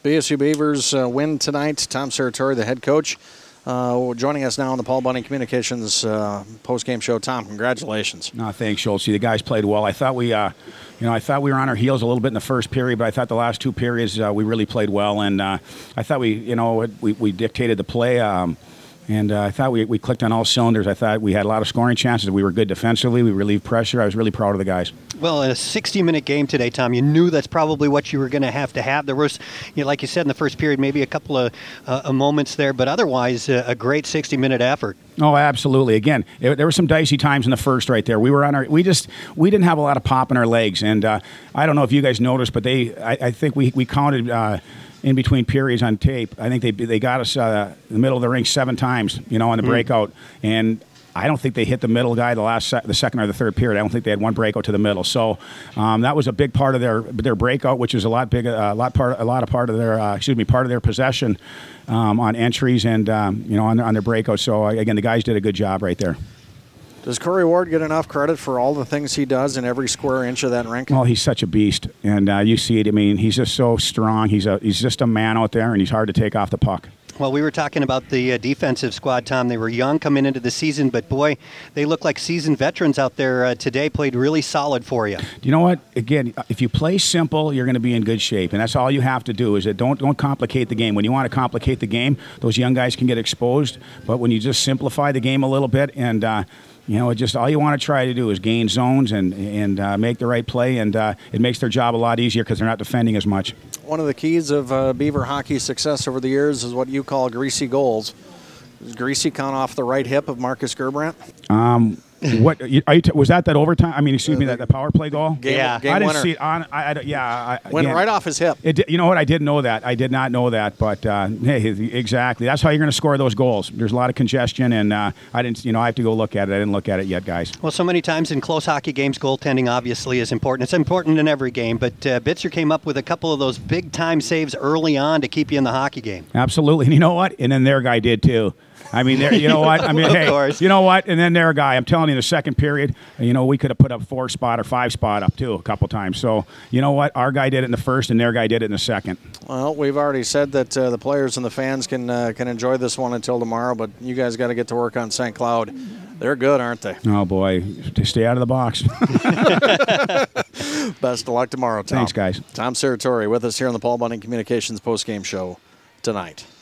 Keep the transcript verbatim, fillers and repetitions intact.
B S U Beavers uh, win tonight. Tom Serratore, the head coach, uh, joining us now on the Paul Bunning Communications uh, post-game show. Tom, congratulations. No, thanks, Schultz. The guys played well. I thought we, uh, you know, I thought we were on our heels a little bit in the first period, but I thought the last two periods uh, we really played well, and uh, I thought we, you know, we, we dictated the play. Um, And uh, I thought we, we clicked on all cylinders. I thought we had a lot of scoring chances. We were good defensively. We relieved pressure. I was really proud of the guys. Well, in a sixty-minute game today, Tom, you knew that's probably what you were going to have to have. There was, you know, like you said in the first period, maybe a couple of uh, moments there, but otherwise uh, a great sixty-minute effort. Oh, absolutely. Again, it, there were some dicey times in the first right there. We were on our, we just, we didn't have a lot of pop in our legs. And uh, I don't know if you guys noticed, but they, I, I think we, we counted uh, in between periods on tape. I think they they got us uh, in the middle of the ring seven times, you know, on the mm. breakout. And I don't think they hit the middle guy the last se- the second or the third period. I don't think they had one breakout to the middle. So um, that was a big part of their their breakout, which is a lot big a lot part a lot of part of their uh, excuse me part of their possession um, on entries and um, you know on on their breakout. So again, the guys did a good job right there. Does Corey Ward get enough credit for all the things he does in every square inch of that rink? Well, he's such a beast, and uh, you see it. I mean, he's just so strong. He's a he's just a man out there, and he's hard to take off the puck. Well, we were talking about the uh, defensive squad, Tom. They were young coming into the season, but boy, they look like seasoned veterans out there uh, today. Played really solid for you. You know what? Again, if you play simple, you're going to be in good shape, and that's all you have to do. Is that don't don't complicate the game. When you want to complicate the game, those young guys can get exposed. But when you just simplify the game a little bit and uh, you know, it just all you want to try to do is gain zones and and uh, make the right play, and uh, it makes their job a lot easier because they're not defending as much. One of the keys of uh, Beaver hockey's success over the years is what you call greasy goals. Does Greasy count off the right hip of Marcus Gerbrandt? Um, what are you t- was that that overtime? I mean, excuse uh, me, that the power play goal. Game, yeah, game I didn't winner. see it on. I, I yeah, I, went again, right off his hip. It, you know what? I didn't know that. I did not know that. But uh, hey, exactly. That's how you're going to score those goals. There's a lot of congestion, and uh, I didn't. You know, I have to go look at it. I didn't look at it yet, guys. Well, so many times in close hockey games, goaltending obviously is important. It's important in every game. But uh, Bitzer came up with a couple of those big time saves early on to keep you in the hockey game. Absolutely. And you know what? And then their guy did too. I mean, there, you know what? I mean, hey, course. you know what? And then their guy, I'm telling you, in the second period, you know, we could have put up four spot or five spot up too a couple times. So, you know what? Our guy did it in the first, and their guy did it in the second. Well, we've already said that uh, the players and the fans can uh, can enjoy this one until tomorrow, but you guys got to get to work on Saint Cloud. They're good, aren't they? Oh, boy. Stay out of the box. Best of luck tomorrow, Tom. Thanks, guys. Tom Serratore with us here on the Paul Bunning Communications postgame show tonight.